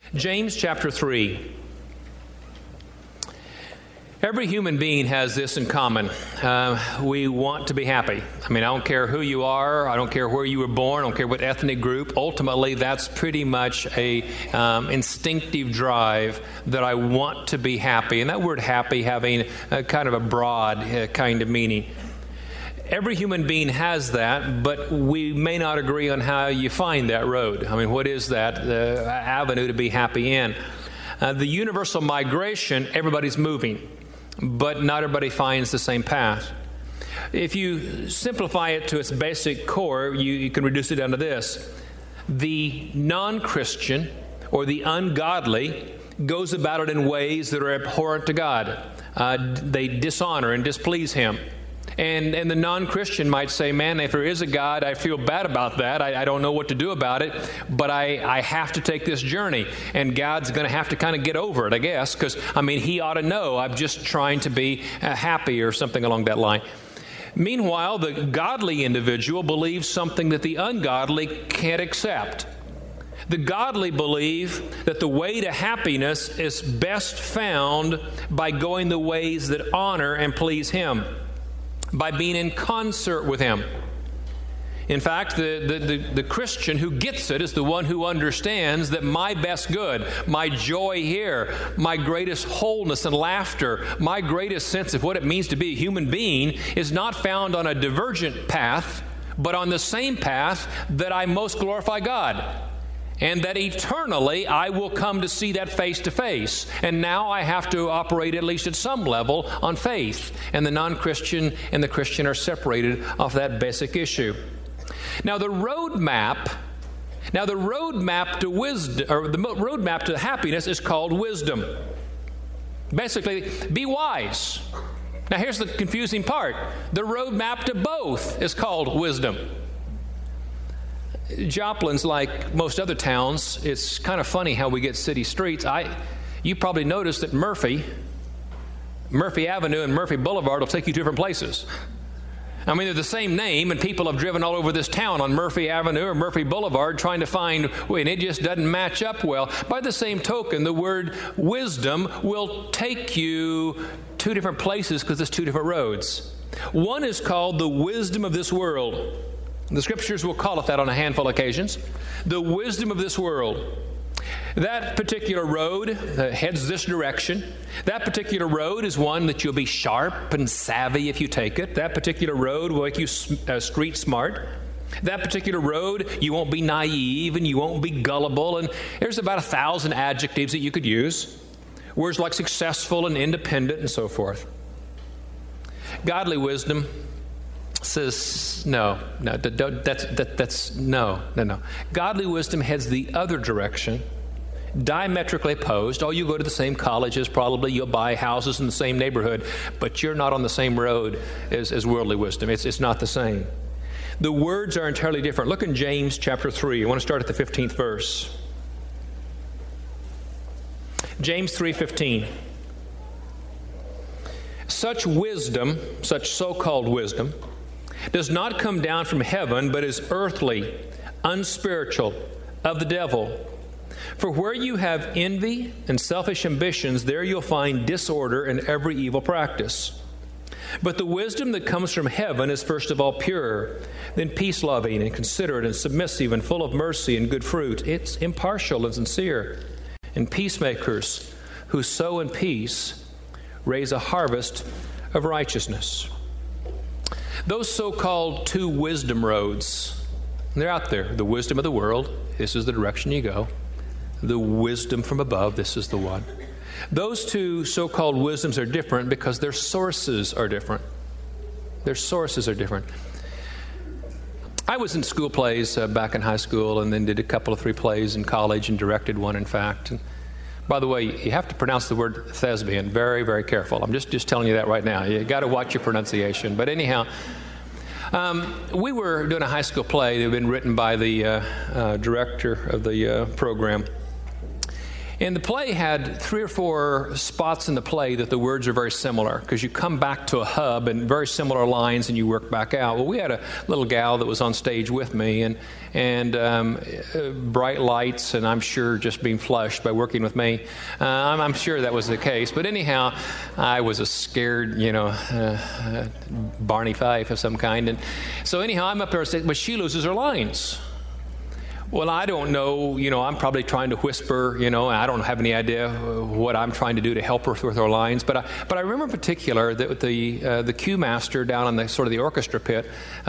James chapter 3. Every human being has this in common. We want to be happy. I mean, I don't care who you are. I don't care where you were born. I don't care what ethnic group. Ultimately, that's pretty much a instinctive drive that I want to be happy. And that word happy having a kind of a broad kind of meaning. Every human being has that, but we may not agree on how you find that road. I mean, what is that avenue to be happy in? The universal migration, everybody's moving, but not everybody finds the same path. If you simplify it to its basic core, you can reduce it down to this. The non-Christian or the ungodly goes about it in ways that are abhorrent to God. They dishonor and displease Him. And the non-Christian might say, man, if there is a God, I feel bad about that. I don't know what to do about it, but I have to take this journey. And God's going to have to kind of get over it, I guess, because, I mean, He ought to know I'm just trying to be happy or something along that line. Meanwhile, the godly individual believes something that the ungodly can't accept. The godly believe that the way to happiness is best found by going the ways that honor and please Him, by being in concert with Him. In fact, the Christian who gets it is the one who understands that my best good, my joy here, my greatest wholeness and laughter, my greatest sense of what it means to be a human being is not found on a divergent path, but on the same path that I most glorify God. And that eternally I will come to see that face to face. And now I have to operate at least at some level on faith. And the non-Christian and the Christian are separated off that basic issue. Now the roadmap to wisdom, or the roadmap to happiness is called wisdom. Basically, be wise. Now here's the confusing part. The roadmap to both is called wisdom. Joplin's like most other towns. It's kind of funny how we get city streets. You probably noticed that Murphy Avenue and Murphy Boulevard will take you to different places. I mean, they're the same name, and people have driven all over this town on Murphy Avenue or Murphy Boulevard trying to find, and it just doesn't match up well. By the same token, the word wisdom will take you two different places because it's two different roads. One is called the wisdom of this world. The Scriptures will call it that on a handful of occasions. The wisdom of this world. That particular road heads this direction. That particular road is one that you'll be sharp and savvy if you take it. That particular road will make you street smart. That particular road, you won't be naive and you won't be gullible. And there's about 1,000 adjectives that you could use. Words like successful and independent and so forth. Godly wisdom says no. Godly wisdom heads the other direction, diametrically opposed. Oh, you go to the same colleges, probably you'll buy houses in the same neighborhood, but you're not on the same road as worldly wisdom. It's not the same. The words are entirely different. Look in James chapter 3. I want to start at the 15th verse. James 3:15. Such wisdom, such so-called wisdom, does not come down from heaven, but is earthly, unspiritual, of the devil. For where you have envy and selfish ambitions, there you'll find disorder and every evil practice. But the wisdom that comes from heaven is first of all pure, then peace-loving and considerate and submissive and full of mercy and good fruit. It's impartial and sincere. And peacemakers who sow in peace raise a harvest of righteousness. Those so-called two wisdom roads, they're out there. The wisdom of the world, this is the direction you go. The wisdom from above, this is the one. Those two so-called wisdoms are different because their sources are different. Their sources are different. I was in school plays back in high school and then did a couple of 3 plays in college and directed one, in fact. And by the way, you have to pronounce the word thespian very, very careful. I'm just telling you that right now. You got to watch your pronunciation. But anyhow, we were doing a high school play that had been written by the director of the program. And the play had 3 or 4 spots in the play that the words are very similar, because you come back to a hub and very similar lines and you work back out. Well, we had a little gal that was on stage with me, and bright lights, and I'm sure just being flushed by working with me. I'm sure that was the case. But anyhow, I was a scared, Barney Fife of some kind. And so anyhow, I'm up there, but she loses her lines. Well, I don't know, I'm probably trying to whisper, I don't have any idea what I'm trying to do to help her with her lines. But I remember in particular that the cue master down on the sort of the orchestra pit,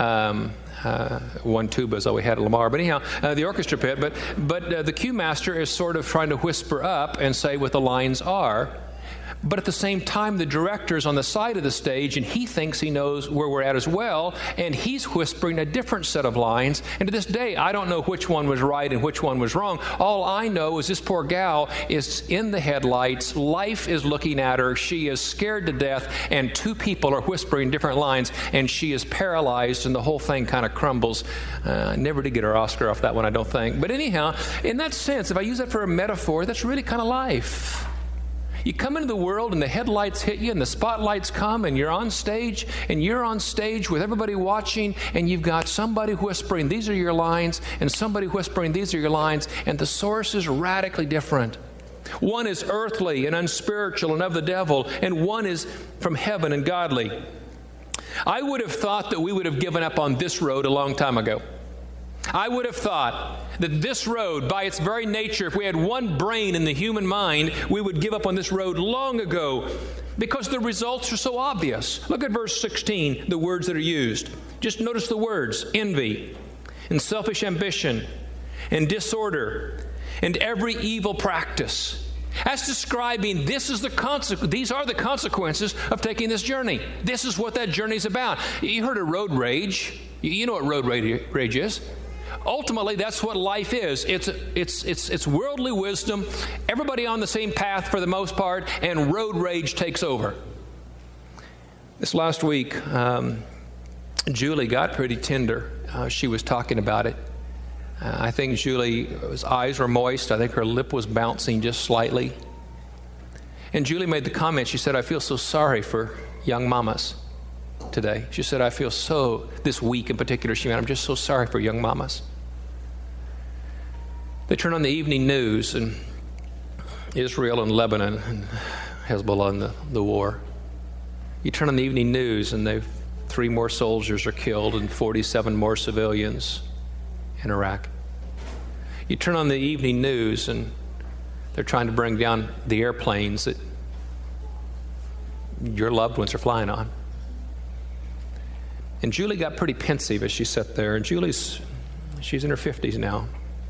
one tuba is all we had at Lamar. But anyhow, the orchestra pit, but the cue master is sort of trying to whisper up and say what the lines are. But at the same time, the director's on the side of the stage, and he thinks he knows where we're at as well, and he's whispering a different set of lines. And to this day, I don't know which one was right and which one was wrong. All I know is this poor gal is in the headlights. Life is looking at her. She is scared to death, and 2 people are whispering different lines, and she is paralyzed, and the whole thing kind of crumbles. Never did get her Oscar off that one, I don't think. But anyhow, in that sense, if I use that for a metaphor, that's really kind of life. You come into the world and the headlights hit you and the spotlights come and you're on stage with everybody watching, and you've got somebody whispering, these are your lines, and somebody whispering, these are your lines, and the source is radically different. One is earthly and unspiritual and of the devil, and one is from heaven and godly. I would have thought that we would have given up on this road a long time ago. I would have thought that this road, by its very nature, if we had one brain in the human mind, we would give up on this road long ago, because the results are so obvious. Look at verse 16, the words that are used. Just notice the words: envy and selfish ambition and disorder and every evil practice. That's describing these are the consequences of taking this journey. This is what that journey is about. You heard of road rage. You know what road rage is. Ultimately, that's what life is. It's worldly wisdom, everybody on the same path for the most part, and road rage takes over. This last week, Julie got pretty tender. She was talking about it. I think Julie's eyes were moist. I think her lip was bouncing just slightly. And Julie made the comment, she said, I feel so sorry for young mamas today. She said, I feel so, this week in particular, she went, I'm just so sorry for young mamas. They turn on the evening news, and Israel and Lebanon and Hezbollah and the war. You turn on the evening news, and 3 more soldiers are killed and 47 more civilians in Iraq. You turn on the evening news, and they're trying to bring down the airplanes that your loved ones are flying on. And Julie got pretty pensive as she sat there, and she's in her 50s now.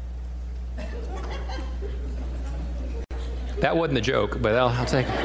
That wasn't a joke, but I'll take it.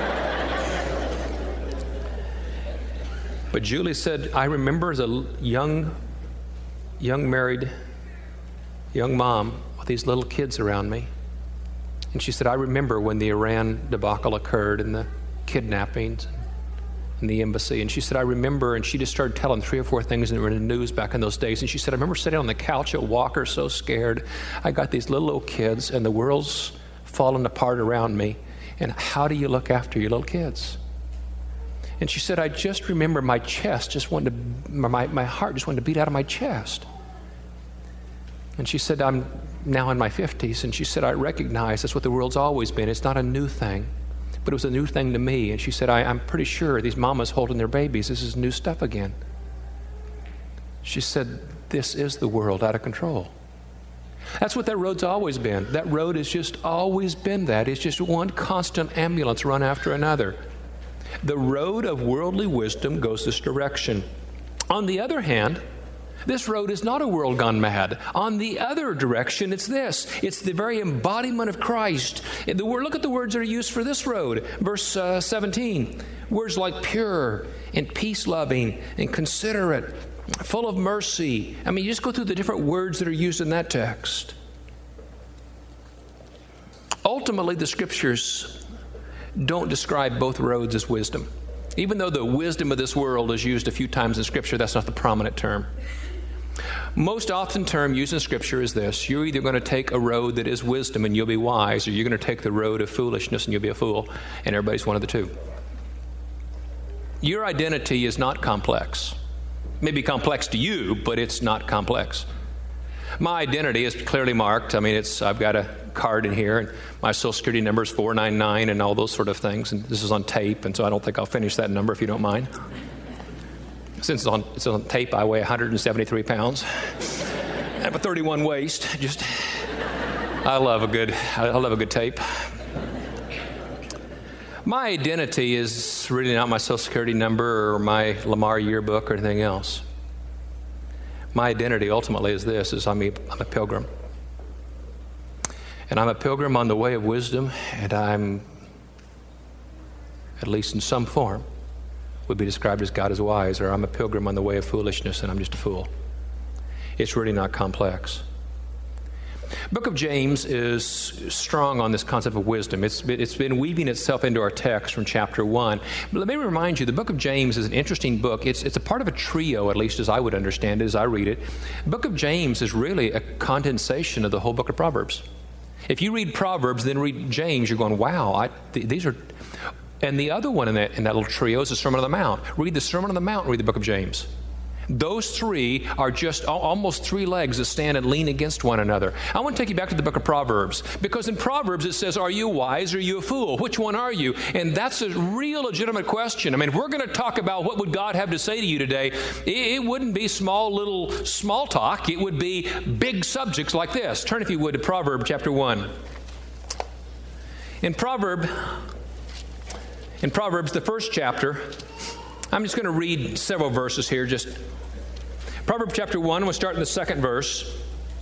But Julie said, I remember as a young married young mom with these little kids around me. And she said, I remember when the Iran debacle occurred and the kidnappings in the embassy. And she said, I remember, and she just started telling 3 or 4 things that were in the news back in those days. And she said, I remember sitting on the couch at Walker so scared. I got these little kids and the world's falling apart around me. And how do you look after your little kids? And she said, I just remember my chest just wanted to, my heart just wanted to beat out of my chest. And she said, I'm now in my 50s. And she said, I recognize that's what the world's always been. It's not a new thing, but it was a new thing to me. And she said, I'm pretty sure these mamas holding their babies, this is new stuff again. She said, this is the world out of control. That's what that road's always been. That road has just always been that. It's just one constant ambulance run after another. The road of worldly wisdom goes this direction. On the other hand, this road is not a world gone mad. On the other direction, it's this. It's the very embodiment of Christ. Look at the words that are used for this road. Verse 17. Words like pure and peace-loving and considerate, full of mercy. I mean, you just go through the different words that are used in that text. Ultimately, the Scriptures don't describe both roads as wisdom. Even though the wisdom of this world is used a few times in Scripture, that's not the prominent term. Most often term used in Scripture is this: you're either going to take a road that is wisdom and you'll be wise, or you're going to take the road of foolishness and you'll be a fool, and everybody's one of the two. Your identity is not complex. It may be complex to you, but it's not complex. My identity is clearly marked. I mean, I've got a card in here, and my Social Security number is 499 and all those sort of things, and this is on tape, and so I don't think I'll finish that number if you don't mind. Since it's on tape, I weigh 173 pounds. I have a 31 waist. I love a good tape. My identity is really not my Social Security number or my Lamar yearbook or anything else. My identity ultimately is this: I'm a pilgrim. And I'm a pilgrim on the way of wisdom, and I'm, at least in some form, would be described as God is wise, or I'm a pilgrim on the way of foolishness and I'm just a fool. It's really not complex. Book of James is strong on this concept of wisdom. It's been weaving itself into our text from chapter 1. But let me remind you, the book of James is an interesting book. It's a part of a trio, at least as I would understand it, as I read it. The book of James is really a condensation of the whole book of Proverbs. If you read Proverbs, then read James, you're going, wow, these are... And the other one in that little trio is the Sermon on the Mount. Read the Sermon on the Mount and read the book of James. Those three are just almost three legs that stand and lean against one another. I want to take you back to the book of Proverbs, because in Proverbs it says, are you wise or are you a fool? Which one are you? And that's a real legitimate question. I mean, if we're going to talk about what would God have to say to you today, it wouldn't be small talk. It would be big subjects like this. Turn, if you would, to Proverbs chapter 1. In Proverbs, the first chapter, I'm just going to read several verses here. Just Proverbs chapter 1, we'll start in the second verse.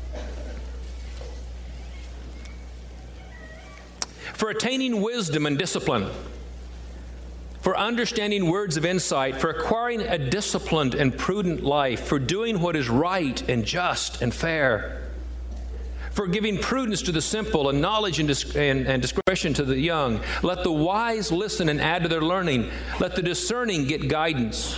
For attaining wisdom and discipline, for understanding words of insight, for acquiring a disciplined and prudent life, for doing what is right and just and fair, for giving prudence to the simple and knowledge and discretion to the young. Let the wise listen and add to their learning. Let the discerning get guidance.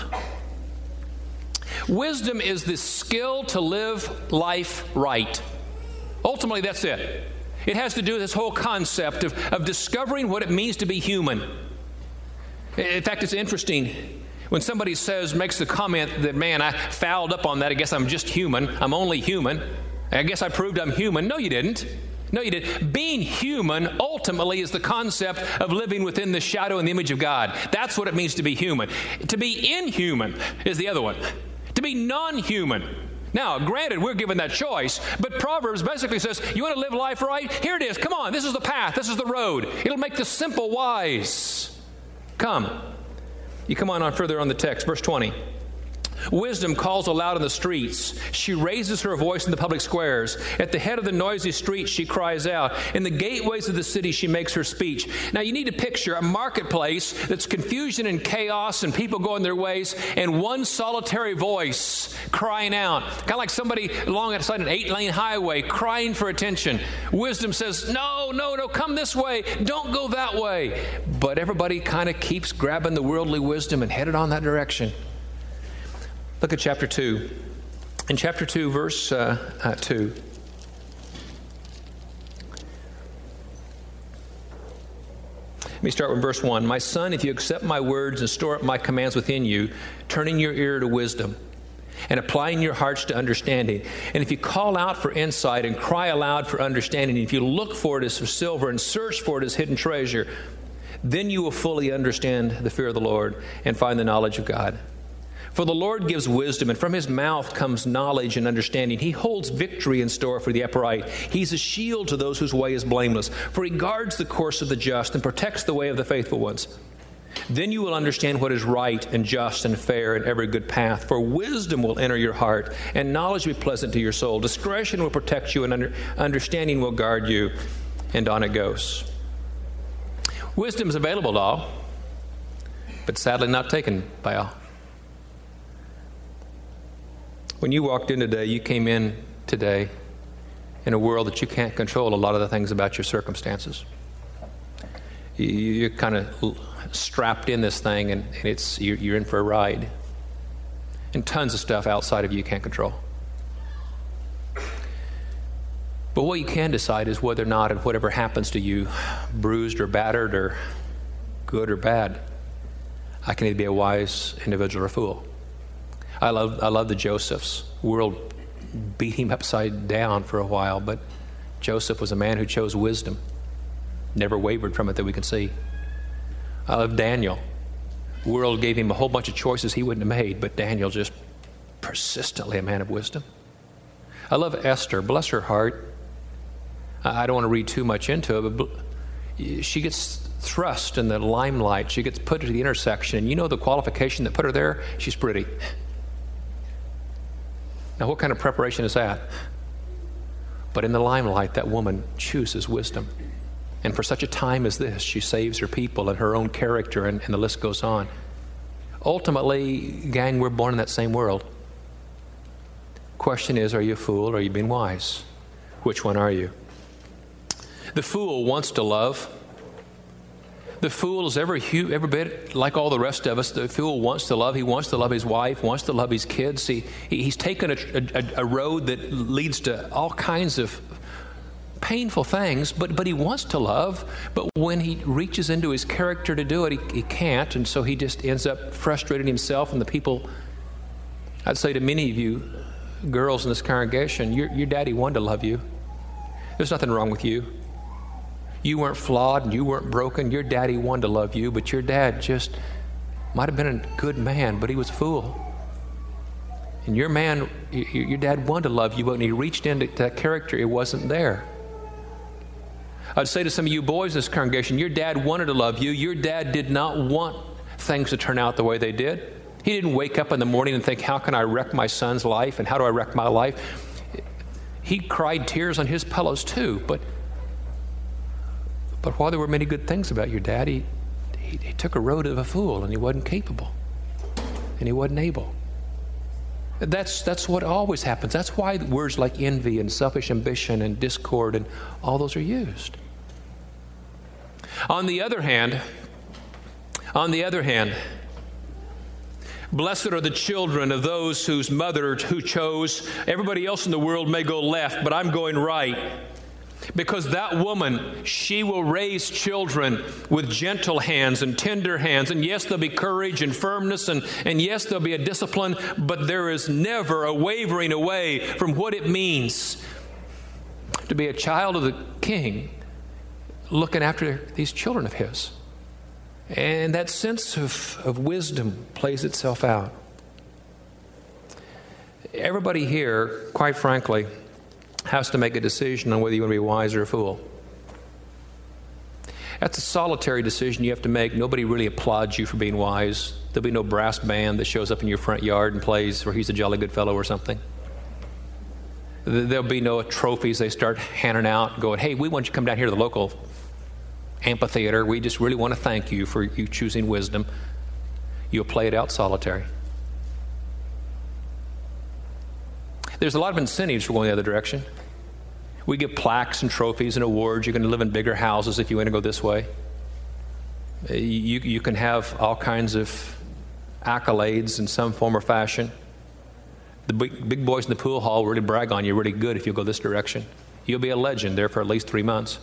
Wisdom is the skill to live life right. Ultimately, that's it. It has to do with this whole concept of discovering what it means to be human. In fact, it's interesting when somebody makes the comment that, man, I fouled up on that. I guess I'm just human. I'm only human. I guess I proved I'm human. No, you didn't. No, you didn't. Being human ultimately is the concept of living within the shadow and the image of God. That's what it means to be human. To be inhuman is the other one. To be non-human. Now, granted, we're given that choice, but Proverbs basically says, you want to live life right? Here it is. Come on. This is the path. This is the road. It'll make the simple wise. Come. You come on further on the text. Verse 20. Wisdom calls aloud in the streets. She raises her voice in the public squares. At the head of the noisy streets, she cries out. In the gateways of the city, she makes her speech. Now, you need to picture a marketplace that's confusion and chaos and people going their ways, and one solitary voice crying out. Kind of like somebody along outside an 8-lane highway crying for attention. Wisdom says, no, come this way. Don't go that way. But everybody kind of keeps grabbing the worldly wisdom and headed on that direction. Look at chapter 2. In chapter 2, verse 2. Let me start with verse 1. My son, if you accept my words and store up my commands within you, turning your ear to wisdom and applying your hearts to understanding. And if you call out for insight and cry aloud for understanding, if you look for it as for silver and search for it as hidden treasure, then you will fully understand the fear of the Lord and find the knowledge of God. For the Lord gives wisdom, and from his mouth comes knowledge and understanding. He holds victory in store for the upright. He's a shield to those whose way is blameless. For he guards the course of the just and protects the way of the faithful ones. Then you will understand what is right and just and fair in every good path. For wisdom will enter your heart, and knowledge will be pleasant to your soul. Discretion will protect you, and understanding will guard you. And on it goes. Wisdom is available to all, but sadly not taken by all. When you walked in today, you came in today in a world that you can't control a lot of the things about your circumstances. You're kind of strapped in this thing, and you're in for a ride. And tons of stuff outside of you can't control. But what you can decide is whether or not, and whatever happens to you, bruised or battered or good or bad, I can either be a wise individual or a fool. I love the Josephs. The world beat him upside down for a while, but Joseph was a man who chose wisdom, never wavered from it that we can see. I love Daniel. The world gave him a whole bunch of choices he wouldn't have made, but Daniel just persistently a man of wisdom. I love Esther. Bless her heart. I don't want to read too much into it, but she gets thrust in the limelight. She gets put into the intersection, and you know the qualification that put her there? She's pretty. Now, what kind of preparation is that? But in the limelight, that woman chooses wisdom. And for such a time as this, she saves her people and her own character, and the list goes on. Ultimately, gang, we're born in that same world. Question is, are you a fool or are you being wise? Which one are you? The fool wants to love. The fool is every bit like all the rest of us. The fool wants to love. He wants to love his wife, wants to love his kids. He's taken a road that leads to all kinds of painful things, but he wants to love. But when he reaches into his character to do it, he can't, and so he just ends up frustrating himself and the people. I'd say to many of you girls in this congregation, your daddy wanted to love you. There's nothing wrong with you. You weren't flawed and you weren't broken. Your daddy wanted to love you, but your dad just might have been a good man, but he was a fool. And your dad wanted to love you, but when he reached into that character, it wasn't there. I'd say to some of you boys in this congregation, your dad wanted to love you. Your dad did not want things to turn out the way they did. He didn't wake up in the morning and think, how can I wreck my son's life and how do I wreck my life? He cried tears on his pillows too, but while there were many good things about your dad, he took a road of a fool, and he wasn't capable, and he wasn't able. That's what always happens. That's why words like envy and selfish ambition and discord and all those are used. On the other hand, blessed are the children of those whose mother who chose, everybody else in the world may go left, but I'm going right. Because that woman, she will raise children with gentle hands and tender hands. And yes, there'll be courage and firmness, and yes, there'll be a discipline, but there is never a wavering away from what it means to be a child of the King, looking after these children of his. And that sense of wisdom plays itself out. Everybody here, quite frankly, has to make a decision on whether you want to be wise or a fool. That's a solitary decision you have to make. Nobody really applauds you for being wise. There'll be no brass band that shows up in your front yard and plays where he's a jolly good fellow or something. There'll be no trophies they start handing out going, hey, we want you to come down here to the local amphitheater. We just really want to thank you for you choosing wisdom. You'll play it out solitary. There's a lot of incentives for going the other direction. We give plaques and trophies and awards. You're going to live in bigger houses if you want to go this way. You can have all kinds of accolades in some form or fashion. The big boys in the pool hall really brag on you really good if you go this direction. You'll be a legend there for at least 3 months.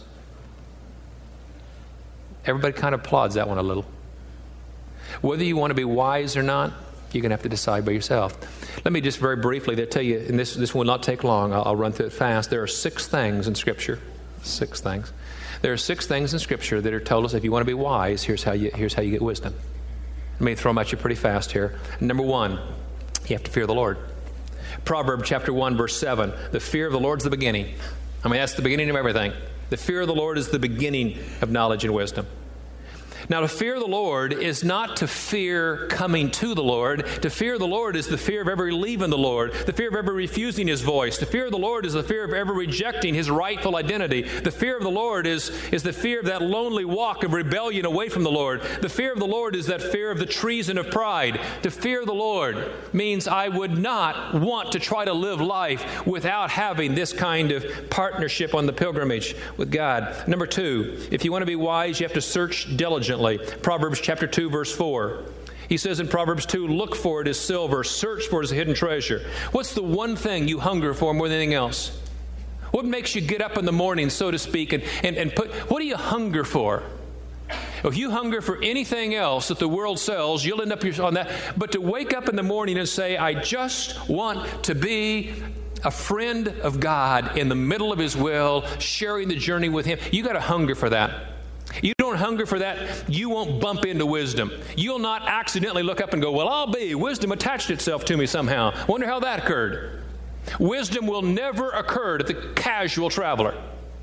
Everybody kind of applauds that one a little. Whether you want to be wise or not, you're going to have to decide by yourself. Let me just very briefly tell you, and this will not take long. I'll run through it fast. There are 6 things in Scripture. 6 things. There are 6 things in Scripture that are told us if you want to be wise, here's how you get wisdom. Let me throw them at you pretty fast here. Number 1, you have to fear the Lord. Proverbs chapter 1, verse 7. The fear of the Lord is the beginning. I mean, that's the beginning of everything. The fear of the Lord is the beginning of knowledge and wisdom. Now, to fear the Lord is not to fear coming to the Lord. To fear the Lord is the fear of ever leaving the Lord, the fear of ever refusing His voice. To fear the Lord is the fear of ever rejecting His rightful identity. The fear of the Lord is the fear of that lonely walk of rebellion away from the Lord. The fear of the Lord is that fear of the treason of pride. To fear the Lord means I would not want to try to live life without having this kind of partnership on the pilgrimage with God. Number 2, if you want to be wise, you have to search diligently. Proverbs chapter 2, verse 4. He says in Proverbs 2, look for it as silver, search for it as a hidden treasure. What's the one thing you hunger for more than anything else? What makes you get up in the morning, so to speak, and put, what do you hunger for? If you hunger for anything else that the world sells, you'll end up on that. But to wake up in the morning and say, I just want to be a friend of God in the middle of His will, sharing the journey with Him, you got to hunger for that. You don't hunger for that, you won't bump into wisdom. You'll not accidentally look up and go, well, I'll be. Wisdom attached itself to me somehow. Wonder how that occurred. Wisdom will never occur to the casual traveler.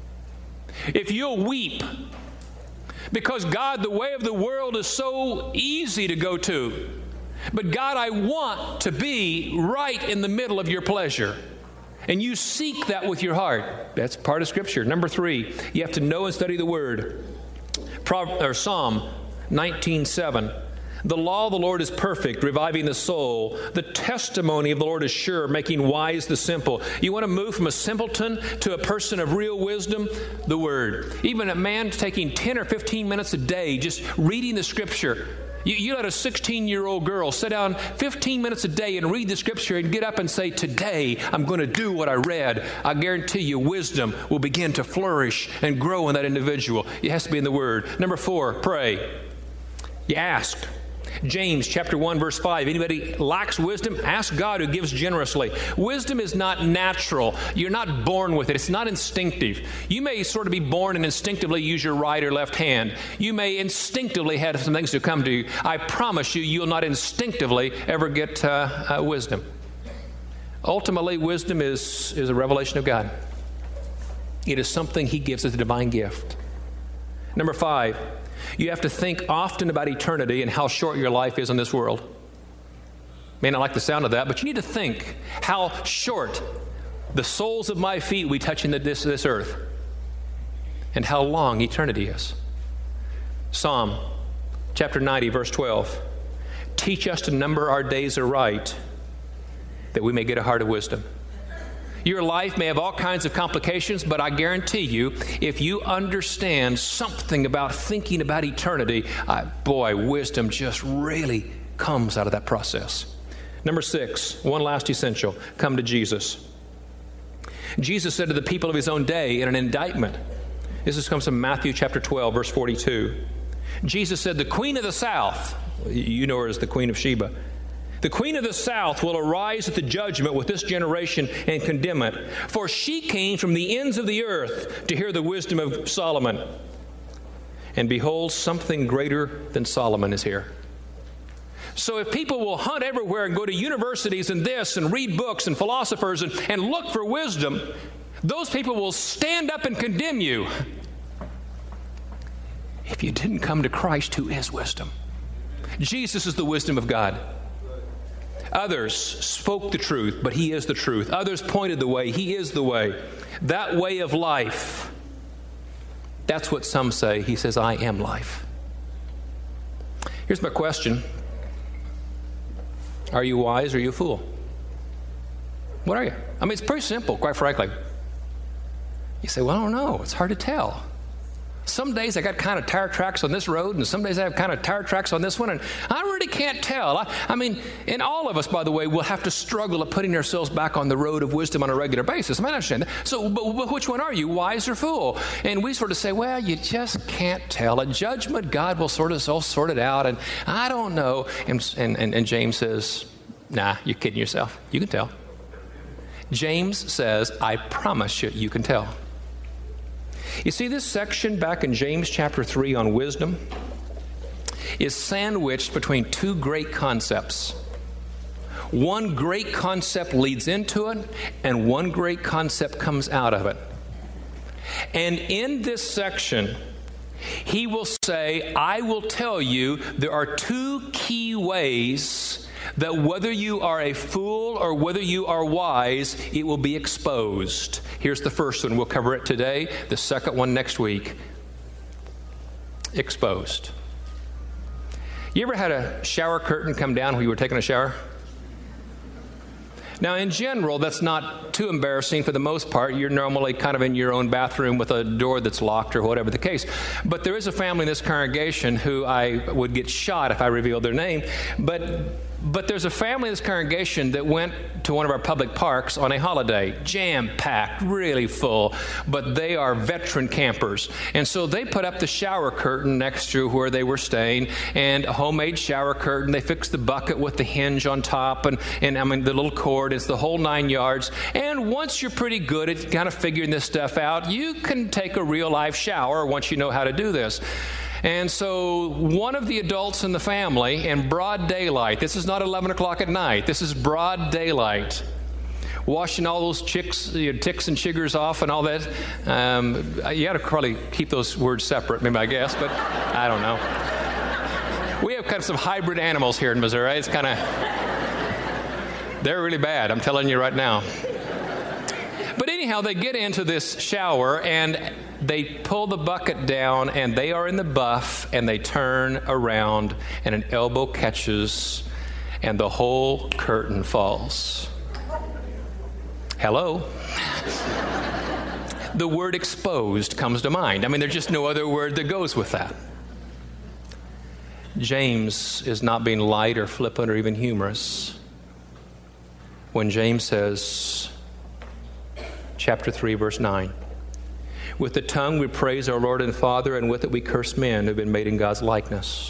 If you'll weep, because God, the way of the world is so easy to go to. But God, I want to be right in the middle of your pleasure. And you seek that with your heart. That's part of Scripture. Number 3, you have to know and study the Word. Psalm 19:7. The law of the Lord is perfect, reviving the soul. The testimony of the Lord is sure, making wise the simple. You want to move from a simpleton to a person of real wisdom? The Word. Even a man taking 10 or 15 minutes a day just reading the Scripture. You let a 16-year-old girl sit down 15 minutes a day and read the Scripture and get up and say, today I'm going to do what I read. I guarantee you wisdom will begin to flourish and grow in that individual. It has to be in the Word. Number 4, pray. You ask. James chapter 1 verse 5. Anybody lacks wisdom? Ask God who gives generously. Wisdom is not natural. You're not born with it. It's not instinctive. You may sort of be born and instinctively use your right or left hand. You may instinctively have some things to come to you. I promise you, you'll not instinctively ever get wisdom. Ultimately, wisdom is a revelation of God. It is something He gives as a divine gift. Number 5. You have to think often about eternity and how short your life is in this world. May not like the sound of that, but you need to think how short the soles of my feet we touch in this earth and how long eternity is. Psalm chapter 90, verse 12. Teach us to number our days aright that we may get a heart of wisdom. Your life may have all kinds of complications, but I guarantee you, if you understand something about thinking about eternity, wisdom just really comes out of that process. Number 6, one last essential, come to Jesus. Jesus said to the people of His own day in an indictment, this comes from Matthew chapter 12, verse 42. Jesus said, the Queen of the South, you know her as the Queen of Sheba, the Queen of the South will arise at the judgment with this generation and condemn it. For she came from the ends of the earth to hear the wisdom of Solomon. And behold, something greater than Solomon is here. So if people will hunt everywhere and go to universities and this and read books and philosophers and look for wisdom, those people will stand up and condemn you. If you didn't come to Christ, who is wisdom. Jesus is the wisdom of God. Others spoke the truth, but He is the truth. Others pointed the way. He is the way. That way of life, that's what some say. He says, I am life. Here's my question. Are you wise or are you a fool? What are you? I mean, it's pretty simple, quite frankly. You say, well, I don't know. It's hard to tell. Some days I got kind of tire tracks on this road, and some days I have kind of tire tracks on this one, and I really can't tell. I mean, and all of us, by the way, will have to struggle at putting ourselves back on the road of wisdom on a regular basis. I mean, I understand that. So, but which one are you, wise or fool? And we sort of say, well, you just can't tell. At judgment, God will sort it out, and I don't know. And James says, nah, you're kidding yourself. You can tell. James says, I promise you, you can tell. You see, this section back in James chapter 3 on wisdom is sandwiched between two great concepts. One great concept leads into it, and one great concept comes out of it. And in this section, he will say, I will tell you there are two key ways that whether you are a fool or whether you are wise, it will be exposed. Here's the first one. We'll cover it today. The second one next week. Exposed. You ever had a shower curtain come down when you were taking a shower? Now, in general, that's not too embarrassing for the most part. You're normally kind of in your own bathroom with a door that's locked or whatever the case. But there is a family in this congregation who I would get shot if I revealed their name. But But there's a family in this congregation that went to one of our public parks on a holiday, jam-packed, really full, but they are veteran campers. And so they put up the shower curtain next to where they were staying, and a homemade shower curtain. They fixed the bucket with the hinge on top, and I mean, the little cord, it's the whole 9 yards. And once you're pretty good at kind of figuring this stuff out, you can take a real-life shower once you know how to do this. And so one of the adults in the family, in broad daylight, this is not 11 o'clock at night, this is broad daylight, washing all those ticks and chiggers off and all that. You got to probably keep those words separate, maybe, I guess, but I don't know. We have kind of some hybrid animals here in Missouri. It's kind of, they're really bad, I'm telling you right now. But anyhow, they get into this shower and they pull the bucket down, and they are in the buff, and they turn around, and an elbow catches, and the whole curtain falls. Hello? The word exposed comes to mind. I mean, there's just no other word that goes with that. James is not being light or flippant or even humorous when James says, chapter 3, verse 9, with the tongue we praise our Lord and Father, and with it we curse men who have been made in God's likeness.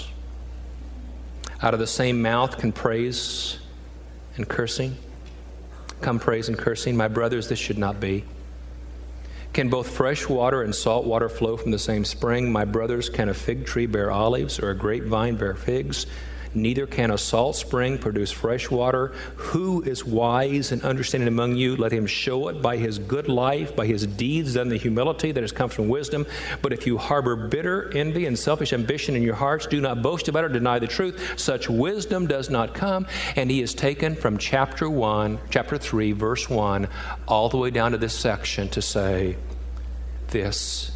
Out of the same mouth can praise and cursing. Come praise and cursing. My brothers, this should not be. Can both fresh water and salt water flow from the same spring? My brothers, can a fig tree bear olives, or a grapevine bear figs? Neither can a salt spring produce fresh water. Who is wise and understanding among you? Let him show it by his good life, by his deeds and the humility that has come from wisdom. But if you harbor bitter envy and selfish ambition in your hearts, do not boast about it or deny the truth. Such wisdom does not come. And he is taken from chapter 3, verse 1, all the way down to this section to say, this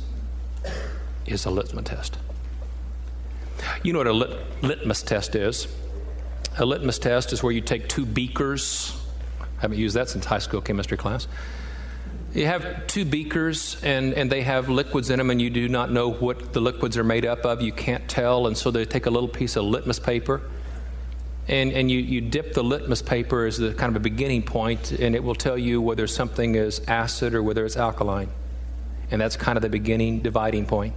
is a litmus test. You know what a litmus test is? A litmus test is where you take two beakers. I haven't used that since high school chemistry class. You have two beakers, and they have liquids in them, and you do not know what the liquids are made up of. You can't tell, and so they take a little piece of litmus paper, and you dip the litmus paper as the kind of a beginning point, and it will tell you whether something is acid or whether it's alkaline. And that's kind of the beginning dividing point.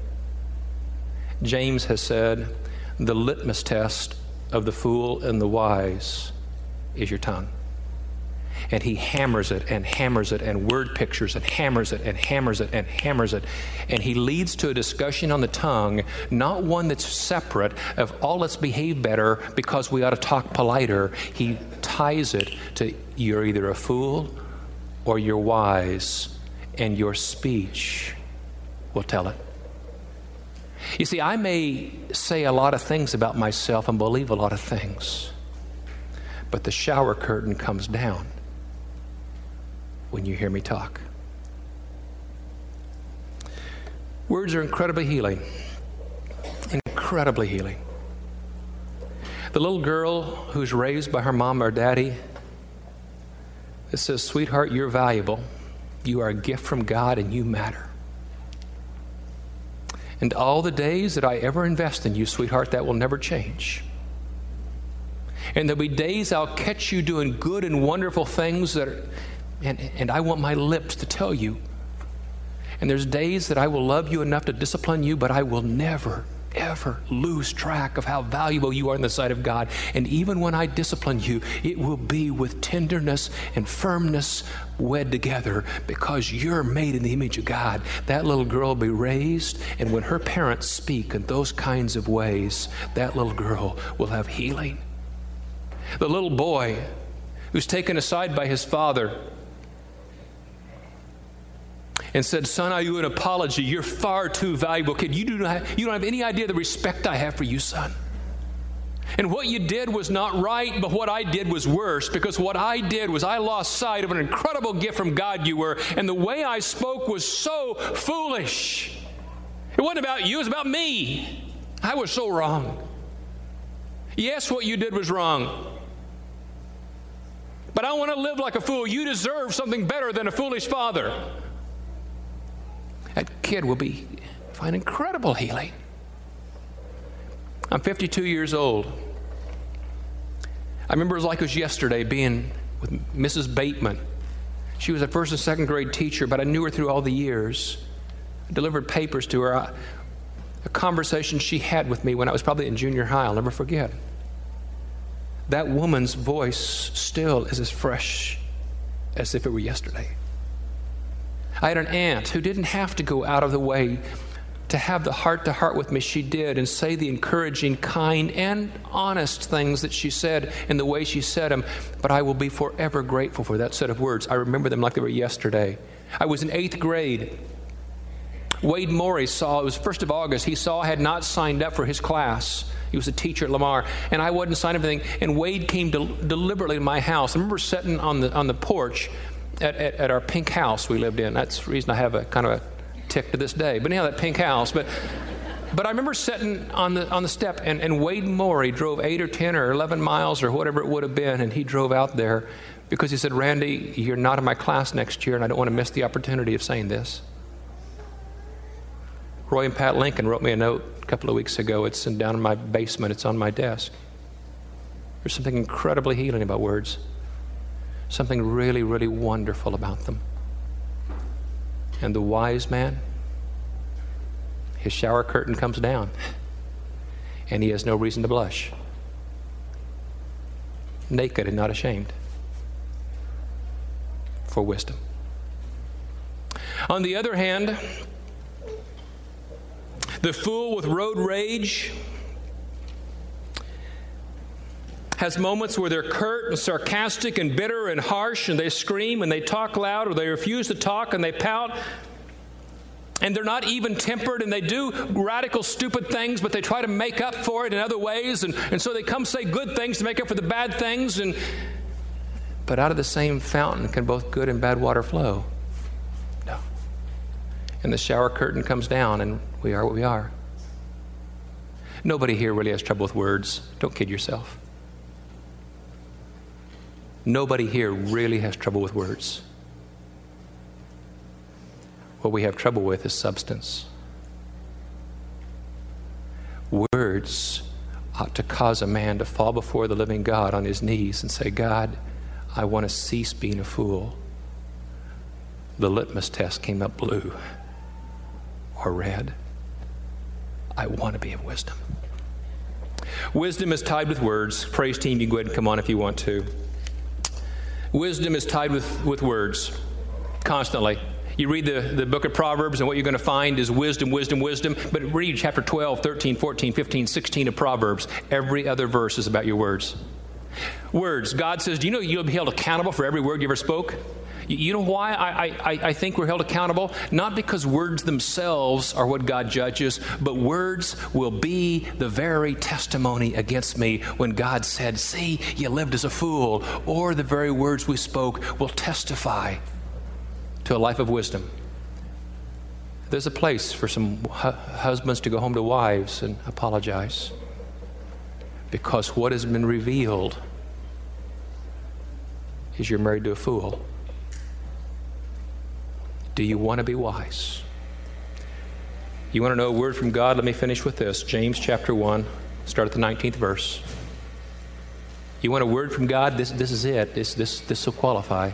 James has said, the litmus test of the fool and the wise is your tongue. And he hammers it and hammers it, and word pictures and hammers it and hammers it and hammers it. And he leads to a discussion on the tongue, not one that's separate of, oh, let's behave better because we ought to talk politer. He ties it to, you're either a fool or you're wise, and your speech will tell it. You see, I may say a lot of things about myself and believe a lot of things, but the shower curtain comes down when you hear me talk. Words are incredibly healing. Incredibly healing. The little girl who's raised by her mom or daddy, it says, sweetheart, you're valuable. You are a gift from God, and you matter. And all the days that I ever invest in you, sweetheart, that will never change. And there'll be days I'll catch you doing good and wonderful things and I want my lips to tell you. And there's days that I will love you enough to discipline you, but I will never, ever lose track of how valuable you are in the sight of God. And even when I discipline you, it will be with tenderness and firmness wed together, because you're made in the image of God. That little girl will be raised, and when her parents speak in those kinds of ways, that little girl will have healing. The little boy who's taken aside by his father and said, son, I owe you an apology. You're far too valuable, kid. You don't have any idea the respect I have for you, son. And what you did was not right, but what I did was worse, because what I did was I lost sight of an incredible gift from God you were, and the way I spoke was so foolish. It wasn't about you, it was about me. I was so wrong. Yes, what you did was wrong. But I want to live like a fool. You deserve something better than a foolish father. That kid will find incredible healing. I'm 52 years old. I remember it was like it was yesterday being with Mrs. Bateman. She was a first and second grade teacher, but I knew her through all the years. I delivered papers to her. A conversation she had with me when I was probably in junior high, I'll never forget. That woman's voice still is as fresh as if it were yesterday. I had an aunt who didn't have to go out of the way to have the heart-to-heart with me. She did, and say the encouraging, kind, and honest things that she said in the way she said them. But I will be forever grateful for that set of words. I remember them like they were yesterday. I was in 8th grade. Wade Morey saw, it was 1st of August, he saw I had not signed up for his class. He was a teacher at Lamar, and I wasn't signed up anything. And Wade came deliberately to my house. I remember sitting on the porch at our pink house we lived in. That's the reason I have a kind of a tick to this day. But anyhow, that pink house. But I remember sitting on the step, and Wade Morey drove 8 or 10 or 11 miles or whatever it would have been, and he drove out there because he said, "Randy, you're not in my class next year, and I don't want to miss the opportunity of saying this." Roy and Pat Lincoln wrote me a note a couple of weeks ago. It's down in my basement. It's on my desk. There's something incredibly healing about words. Something really, really wonderful about them. And the wise man, his shower curtain comes down, and he has no reason to blush. Naked and not ashamed. For wisdom. On the other hand, the fool with road rage has moments where they're curt and sarcastic and bitter and harsh, and they scream and they talk loud, or they refuse to talk and they pout, and they're not even-tempered, and they do radical, stupid things, but they try to make up for it in other ways, and so they come say good things to make up for the bad things, but out of the same fountain can both good and bad water flow. No. And the shower curtain comes down, and we are what we are. Nobody here really has trouble with words. Don't kid yourself. Nobody here really has trouble with words. What we have trouble with is substance. Words ought to cause a man to fall before the living God on his knees and say, "God, I want to cease being a fool." The litmus test came up blue or red. I want to be of wisdom. Wisdom is tied with words. Praise team, you can go ahead and come on if you want to. Wisdom is tied with words constantly. You read the book of Proverbs, and what you're going to find is wisdom, wisdom, wisdom. But read chapter 12, 13, 14, 15, 16 of Proverbs. Every other verse is about your words. Words. God says, do you know you'll be held accountable for every word you ever spoke? You know why I think we're held accountable? Not because words themselves are what God judges, but words will be the very testimony against me when God said, "See, you lived as a fool," or the very words we spoke will testify to a life of wisdom. There's a place for some husbands to go home to wives and apologize, because what has been revealed is you're married to a fool. Do you want to be wise? You want to know a word from God? Let me finish with this. James chapter 1, start at the 19th verse. You want a word from God? This is it. This will qualify.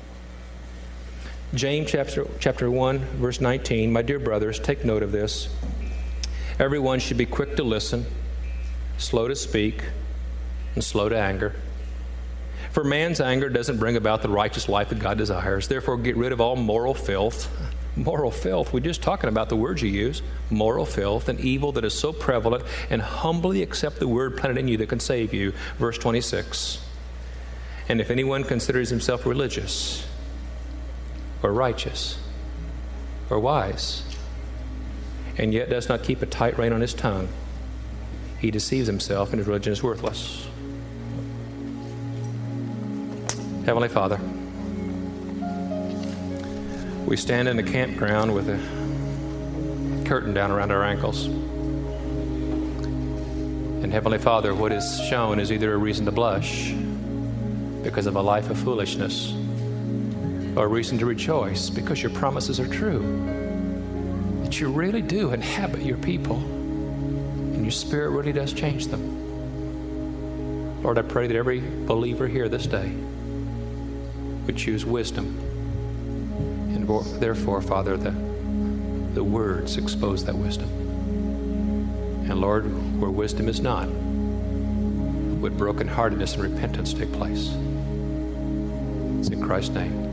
James chapter 1, verse 19. My dear brothers, take note of this. Everyone should be quick to listen, slow to speak, and slow to anger. For man's anger doesn't bring about the righteous life that God desires. Therefore, get rid of all moral filth. Moral filth. We're just talking about the words you use. Moral filth and evil that is so prevalent, and humbly accept the word planted in you that can save you. Verse 26. And if anyone considers himself religious, or righteous, or wise, and yet does not keep a tight rein on his tongue, he deceives himself, and his religion is worthless. Heavenly Father, we stand in the campground with a curtain down around our ankles. And Heavenly Father, what is shown is either a reason to blush because of a life of foolishness, or a reason to rejoice because your promises are true, that you really do inhabit your people, and your Spirit really does change them. Lord, I pray that every believer here this day would choose wisdom. And therefore, Father, the words expose that wisdom. And Lord, where wisdom is not, would brokenheartedness and repentance take place. It's in Christ's name.